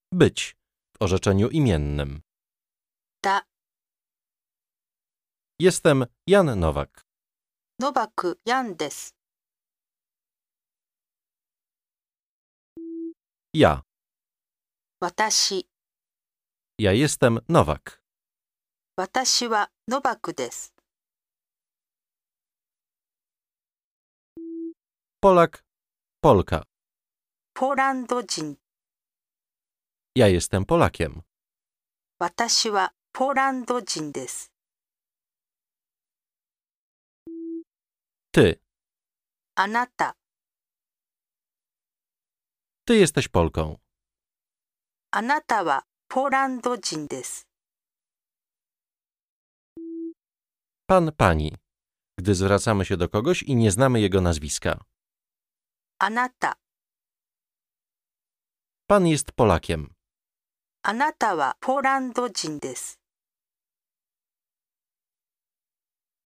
być w orzeczeniu imiennym. だ、 Jestem Jan Nowak. ノバク・ヤンです。 Ja. 私、 Ja jestem Nowak. 私はノバクです。 Polak, Polka. ポーランド人、 Ja jestem Polakiem. 私はポーランド人です。 Ty. あなた、 Ty jesteś Polką. あなたはポーランド人です。 Pan, pani. Gdy zwracamy się do kogoś i nie znamy jego nazwiska. あなた、 Pan jest Polakiem. あなたはポーランド人です。